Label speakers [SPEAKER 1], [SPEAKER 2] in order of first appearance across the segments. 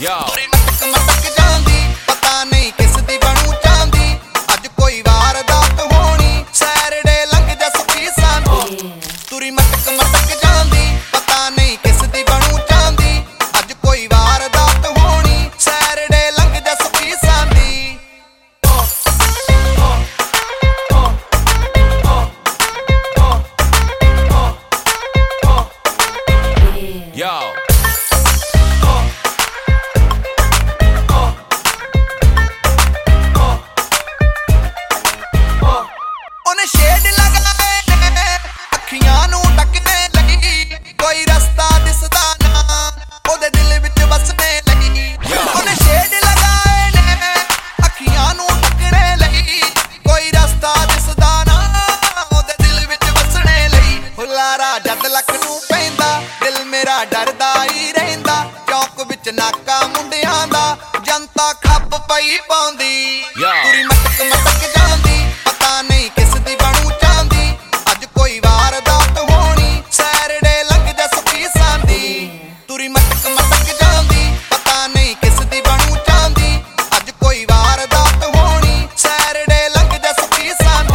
[SPEAKER 1] ਤੁਰੀ ਮਟਕ ਮਟਕ ਜਾਂਦੀ ਪਤਾ ਨਹੀਂ ਕਿਸ ਦੀ ਬਣੂ ਚਾਂਦੀ ਅੱਜ ਕੋਈ ਵਾਰਦਾਤ ਹੋਣੀ ਸੈਟਰਡੇ ਲੰਘ ਜਾ ਸੁਖੀ ਸਾਂਦੀ ਤੁਰੀ ਮਟਕ ਮਟਕ ਜਾਂਦੀ ਪਤਾ ਨਹੀਂ ਕਿਸ ਦੀ ਬਣੂ ਚਾਂਦੀ ਅੱਜ ਕੋਈ ਵਾਰਦਾਤ ਹੋਣੀ ਸੈਟਰਡੇ ਲੰਘ ਜਾ ਸੁਖੀ ਸਾਂਦੀ ਉਹਨੇ ਸ਼ੇਡ ਲਗਾਏ ਨੇ ਅੱਖੀਆਂ ਨੂੰ ਢੱਕਦੇ ਲਈ ਕੋਈ ਰਸਤਾ ਦਿਸਦਾ ਨਾ ਉਹਦੇ ਦਿਲ ਵਿੱਚ ਵਸਣੇ ਲਈ ਉਹਨੇ ਸ਼ੇਡ ਲਗਾਏ ਨੇ ਅੱਖੀਆਂ ਨੂੰ ਢੱਕਣੇ ਲਈ ਕੋਈ ਰਸਤਾ ਦਿਸਦਾ ਨਾ ਉਹਦੇ ਦਿਲ ਵਿੱਚ ਵਸਣੇ ਲਈ ਹੁਲਾਰਾ ਜਦ ਲੱਕ ਨੂੰ ਪੈਂਦਾ ਦਿਲ ਮੇਰਾ ਡਰਦਾ ਹੀ ਰਹਿੰਦਾ ਚੌਕ ਵਿੱਚ ਨਾਕਾ ਮੁੰਡਿਆਂ ਦਾ ਜਨਤਾ ਖੱਪ ਪਈ ਪਾਉਂਦੀ ਤੁਰੀ ਮਟਕ ਮਟਕ ਜਾਂਦੀ ਪਤਾ ਨਹੀਂ ਕਿਸ ਦੀ ਬਣੂ ਚਾਂਦੀ ਅੱਜ ਕੋਈ ਵਾਰਦਾਤ ਹੋਣੀ ਸੈਟਰਡੇ ਲੰਘ ਜਾ ਸੁਖੀ ਸਾਂਦੀ ਤੁਰੀ ਮਟਕ ਮਟਕ ਜਾਂਦੀ ਪਤਾ ਨਹੀਂ ਕਿਸ ਦੀ ਬਣੂ ਚਾਂਦੀ ਅੱਜ ਕੋਈ ਵਾਰਦਾਤ ਹੋਣੀ ਸੈਟਰਡੇ ਲੰਘ ਜਾ ਸੁਖੀ ਸਾਂਦੀ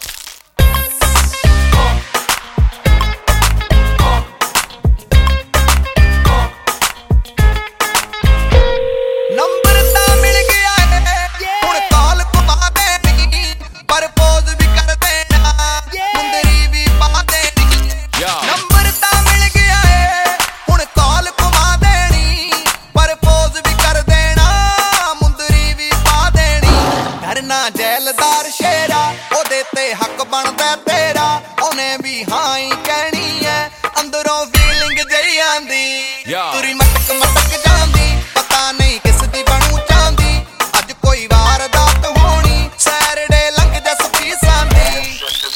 [SPEAKER 1] ਨੰਬਰ ਤਾਂ ਮਿਲ ਗਿਆ ਹੁਣ ਕਾਲ ਘੁਮਾ ਦੇਣੀ ਪ੍ਰਪੋਜ਼ ਵੀ ਕਰ ਦੇਣਾ ਮੁੰਦਰੀ ਵੀ ਪਾ ਦੇਣੀ ਨੰਬਰ ਤਾਂ ਮਿਲ ਗਿਆ ਹੁਣ ਕਾਲ ਘੁਮਾ ਦੇਣੀ ਪ੍ਰਪੋਜ਼ ਵੀ ਕਰ ਦੇਣਾ ਮੁੰਦਰੀ ਵੀ ਪਾ ਦੇਣੀ ਡਰਨਾ ਜੈਲਦਾਰ ਸ਼ੇਰਾ ਉਹਦੇ ਤੇ ਹੱਕ ਬਣਦਾ ਤੇਰਾ ਉਹਨੇ ਵੀ ਹਾਂ ਹੀ ਕਹਿਣੀ ਐ ਅੰਦਰੋਂ ਫੀਲਿੰਗ ਜਈ ਆਂਦੀ ਤੁਰੀ ਮਟਕ ਮਟਕ ਜਾਂਦੀ ਪਤਾ ਨਹੀਂ ਕਿਸ ਦੀ ਬਣੂ ਚਾਂਦੀ ਅੱਜ ਕੋਈ ਵਾਰਦਾਤ ਹੋਣੀ ਸੈਟਰਡੇ ਲੰਘ ਜਾ ਸੁਖੀ ਸਾਂਦੀ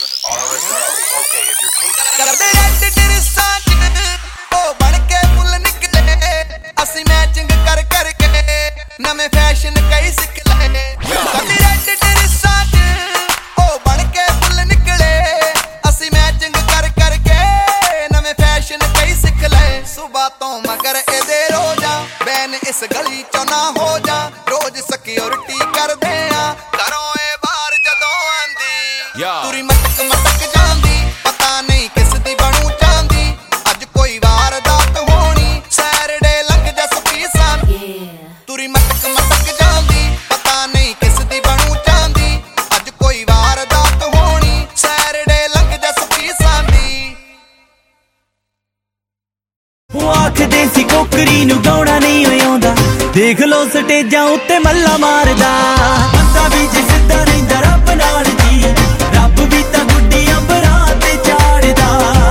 [SPEAKER 1] ਕਰਦੇ ਰੈਡ ਡਰੈਸਾਂ ਚ ਉਹ ਬਣ ਕੇ ਫੁੱਲ ਨਿਕਲੇ ਅਸੀਂ ਮੈਚਿੰਗ ਕਰ ਕਰਕੇ ਨਵੇਂ ਫੈਸ਼ਨ ਕਈ ਸਿੱਖ ਲਏ ਕਰਦੇ ਰੈਡ ਡਰੈਸਾਂ ਚ ਉਹ ਬਣ ਕੇ ਫੁੱਲ ਨਿਕਲੇ ਅਸੀਂ ਮੈਚਿੰਗ ਕਰ ਕਰਕੇ ਨਵੇਂ ਫੈਸ਼ਨ ਕਈ ਸਿੱਖ ਲਏ ਸੁਬਹ ਤੋਂ ਮਗਰ ਇਹਦੇ ਰੋਜ਼ਾਂ ਬੈਨ ਇਸ ਗਲੀ ਚੋਂ ਨਾ ਹੋ ਜਾ ਰੋਜ਼ ਸਿਕਿਉਰਿਟੀ ਕਰਦੇ ਆ ਘਰੋਂ ਇਹ ਬਾਹਰ ਜਦੋਂ ਆਂਦੀ ਤੁਰੀ ਮਟਕ ਮਟਕ ਜਾਂਦੀ ਪਤਾ ਨਹੀਂ ਕਿਸ ਦੀ ਬਣੂ ਚਾਂਦੀ ਅੱਜ ਕੋਈ ਵਾਰਦਾਤ ਹੋਣੀ ਸੈਟਰਡੇ ਲੰਘ ਜਾ ਸੁਖੀ ਸਾਂਦੀ ਤੁਰੀ ਮਟਕ ਮਟਕ ਜਾਂਦੀ ਪਤਾ ਨਹੀਂ ਕਿਸ ਦੀ ਬਣੂ ਚਾਂਦੀ ਅੱਜ ਕੋਈ ਵਾਰਦਾਤ ਹੋਣੀ ਸੈਟਰਡੇ ਲੰਘ ਜਾ ਸੁਖੀ ਸਾਂਦੀ
[SPEAKER 2] ਉਹ ਆਖਦੇ ਸੀ ਕੋਕਰੀ ਨੂੰ ਗਾਉਣਾ ਨਹੀਂ ਆਉਂਦਾ ਦੇਖ ਲੋ ਸਟੇਜਾਂ ਉੱਤੇ ਮੱਲਾ ਮਾਰਦਾ ਬੰਦਾ ਵੀ ਜੇ ਸਿੱਧਾ ਰਹਿੰਦਾ ਰੱਬ ਨਾਲ ਜੀ ਰੱਬ ਵੀ ਤਾਂ ਗੁੱਡੀ ਅੰਬਰਾਂ ਤੇ ਚਾੜਦਾ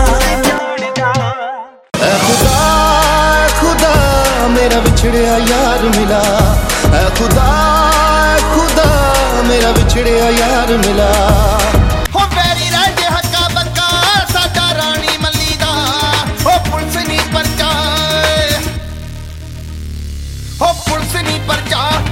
[SPEAKER 3] ਐ ਖੁਦਾ ਮੇਰਾ ਵਿਛੜਿਆ ਯਾਰ ਮਿਲਾ ਐ ਖੁਦਾ ਮੇਰਾ ਵਿਛੜਿਆ ਯਾਰ ਮਿਲਾ
[SPEAKER 1] ਹੋ ਵੈਰੀ ਰਾਜੇ ਹੱਕਾ ਬੱਕਾ ਸਾਡਾ ਰਾਣੀ ਮੱਲੀ ਦਾ ਹੋ ਪੁਲਿਸ ਨਹੀਂ ਪਰਚਾ ਹੋ ਪੁਲਿਸ ਨਹੀਂ ਪਰਚਾ